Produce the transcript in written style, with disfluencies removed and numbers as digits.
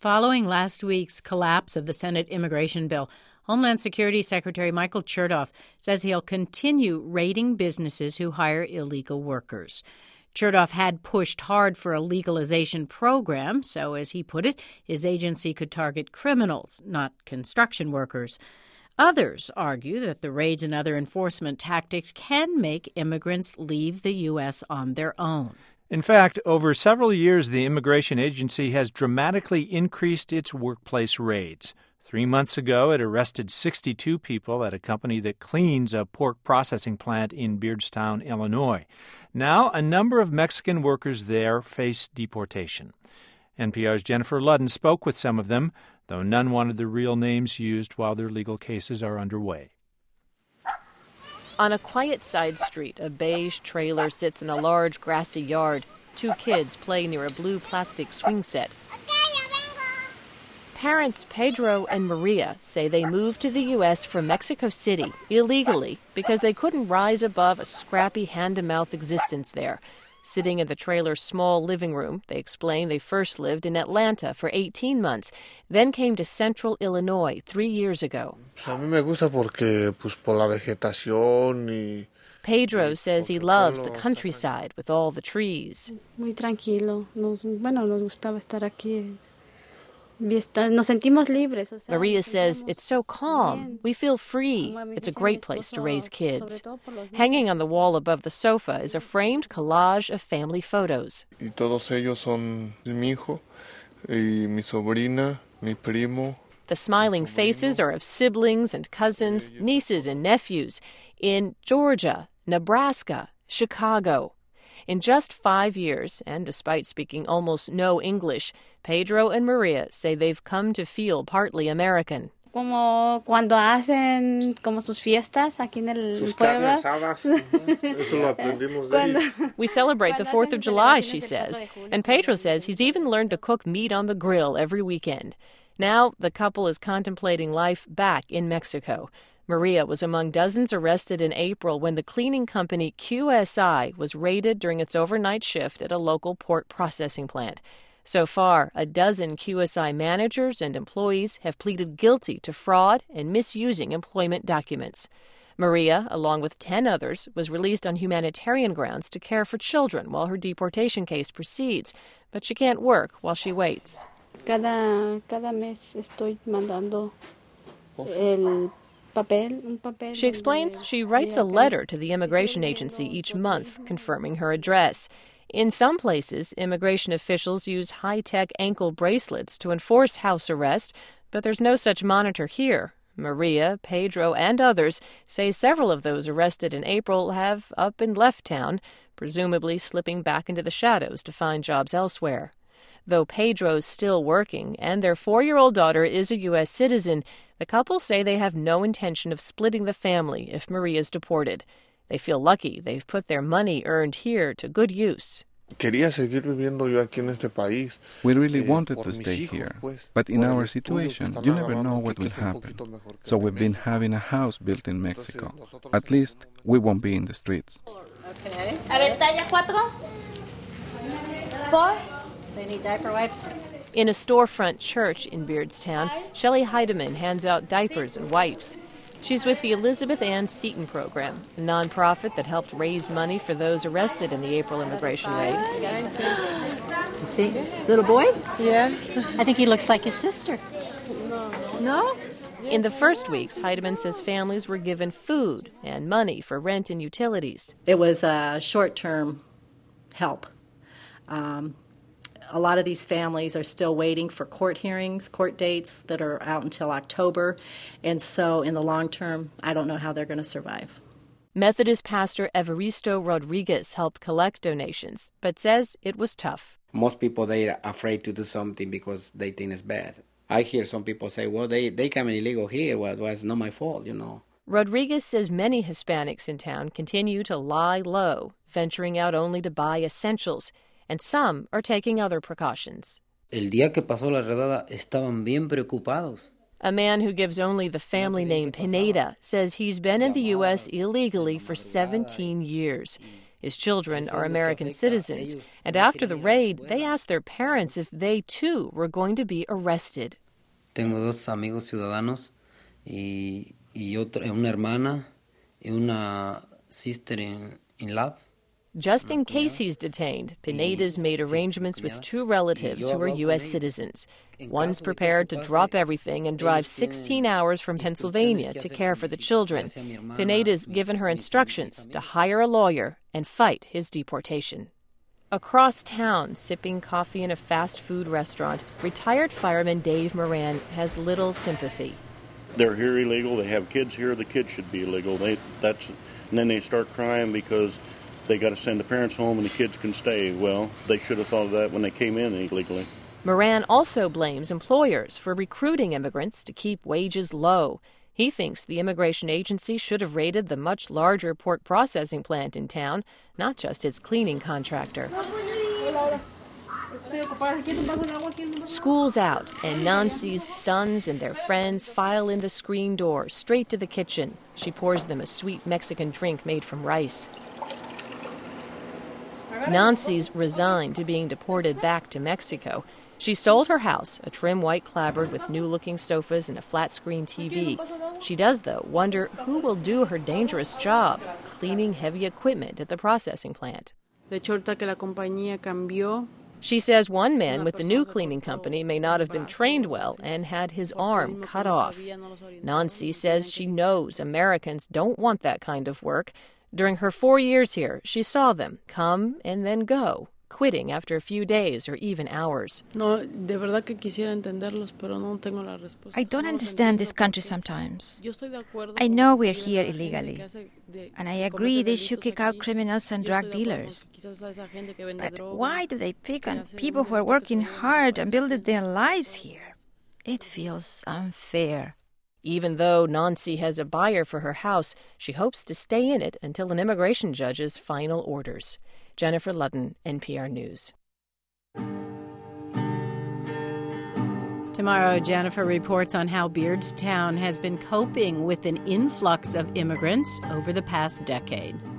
Following last week's collapse of the Senate immigration bill, Homeland Security Secretary Michael Chertoff says he'll continue raiding businesses who hire illegal workers. Chertoff had pushed hard for a legalization program, so as he put it, his agency could target criminals, not construction workers. Others argue that the raids and other enforcement tactics can make immigrants leave the U.S. on their own. In fact, over several years, the Immigration Agency has dramatically increased its workplace raids. 3 months ago, it arrested 62 people at a company that cleans a pork processing plant in Beardstown, Illinois. Now, a number of Mexican workers there face deportation. NPR's Jennifer Ludden spoke with some of them, though none wanted the real names used while their legal cases are underway. On a quiet side street, a beige trailer sits in a large grassy yard. 2 kids play near a blue plastic swing set. Parents Pedro and Maria say they moved to the U.S. from Mexico City illegally because they couldn't rise above a scrappy hand-to-mouth existence there. Sitting in the trailer's small living room, they explain they first lived in Atlanta for 18 months, then came to central Illinois 3 years ago. Pedro says he loves the countryside with all the trees. Maria says it's so calm. We feel free. It's a great place to raise kids. Hanging on the wall above the sofa is a framed collage of family photos. The smiling faces are of siblings and cousins, nieces and nephews in Georgia, Nebraska, Chicago. In just 5 years, and despite speaking almost no English, Pedro and Maria say they've come to feel partly American. We celebrate the 4th of July, she says, and Pedro says he's even learned to cook meat on the grill every weekend. Now the couple is contemplating life back in Mexico. Maria was among dozens arrested in April when the cleaning company QSI was raided during its overnight shift at a local pork processing plant. So far, a dozen QSI managers and employees have pleaded guilty to fraud and misusing employment documents. Maria, along with 10 others, was released on humanitarian grounds to care for children while her deportation case proceeds, but she can't work while she waits. Cada mes estoy mandando She explains she writes a letter to the immigration agency each month confirming her address. In some places, immigration officials use high-tech ankle bracelets to enforce house arrest, but there's no such monitor here. Maria, Pedro, and others say several of those arrested in April have up and left town, presumably slipping back into the shadows to find jobs elsewhere. Though Pedro's still working and their 4-year-old daughter is a U.S. citizen, the couple say they have no intention of splitting the family if Maria's deported. They feel lucky they've put their money earned here to good use. We really wanted to stay here, but in our situation, you never know what will happen. So we've been having a house built in Mexico. At least we won't be in the streets. Okay. A ver, talla 4. 4. They need diaper wipes. In a storefront church in Beardstown, Shelley Heidemann hands out diapers and wipes. She's with the Elizabeth Ann Seton Program, a nonprofit that helped raise money for those arrested in the April immigration raid. You think? Little boy? Yes. I think he looks like his sister. No? In the first weeks, Heidemann says families were given food and money for rent and utilities. It was a short-term help. A lot of these families are still waiting for court hearings, court dates that are out until October. And so in the long term, I don't know how they're going to survive. Methodist pastor Evaristo Rodriguez helped collect donations, but says it was tough. Most people, they are afraid to do something because they think it's bad. I hear some people say, well, they come illegal here. Well, it's not my fault, Rodriguez says many Hispanics in town continue to lie low, venturing out only to buy essentials. And some are taking other precautions. El día que pasó la redada estaban bien preocupados. A man who gives only the family name Pineda says he's been in the U.S. illegally for 17 years. His children are American citizens, and after the raid, they asked their parents if they too were going to be arrested. Tengo dos amigos ciudadanos y una hermana y una sister in lab. Just in case he's detained, Pineda's made arrangements with two relatives who are U.S. citizens. One's prepared to drop everything and drive 16 hours from Pennsylvania to care for the children. Pineda's given her instructions to hire a lawyer and fight his deportation. Across town, sipping coffee in a fast food restaurant, retired fireman Dave Moran has little sympathy. They're here illegal. They have kids here. The kids should be illegal. And then they start crying because they got to send the parents home and the kids can stay. Well, they should have thought of that when they came in illegally. Moran also blames employers for recruiting immigrants to keep wages low. He thinks the immigration agency should have raided the much larger pork processing plant in town, not just its cleaning contractor. School's out, and Nancy's sons and their friends file in the screen door, straight to the kitchen. She pours them a sweet Mexican drink made from rice. Nancy's resigned to being deported back to Mexico. She sold her house, a trim white clapboard with new-looking sofas and a flat-screen TV. She does, though, wonder who will do her dangerous job, cleaning heavy equipment at the processing plant. She says one man with the new cleaning company may not have been trained well and had his arm cut off. Nancy says she knows Americans don't want that kind of work. During her 4 years here, she saw them come and then go, quitting after a few days or even hours. I don't understand this country sometimes. I know we're here illegally, and I agree they should kick out criminals and drug dealers. But why do they pick on people who are working hard and building their lives here? It feels unfair. Even though Nancy has a buyer for her house, she hopes to stay in it until an immigration judge's final orders. Jennifer Ludden, NPR News. Tomorrow, Jennifer reports on how Beardstown has been coping with an influx of immigrants over the past decade.